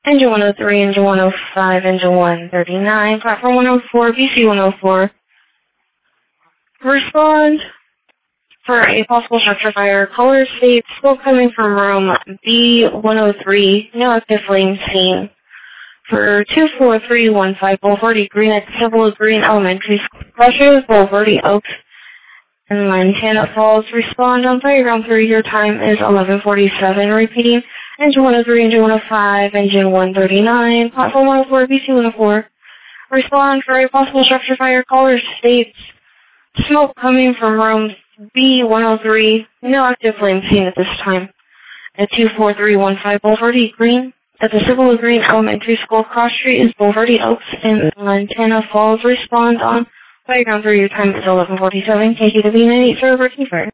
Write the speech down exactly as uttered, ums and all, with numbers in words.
Engine one oh three, Engine one oh five, Engine one thirty-nine, Platform one oh four, B C one oh four. Respond for a possible structure fire. Caller states smoke coming from room B one oh three, no active flame seen. For two four three one five Boulevardy Green at Civil Green Elementary School. Crushes, Boulevardy Oaks, and Montana Falls. Respond on Playground three. Your time is eleven forty-seven. Repeating, Engine one oh three, Engine one oh five, Engine one thirty-nine, Platform one oh four, B C one oh four. Respond for a possible structure fire. Caller states smoke coming from room B one oh three. No active flame seen at this time. At two four three one five Boulevardy Green. At the Civil Green Elementary School. Cross Street is Boulevardy Oaks and Montana Falls. Respond on Playground three. Your time is eleven forty-seven. K T W ninety-eight, server confirmed.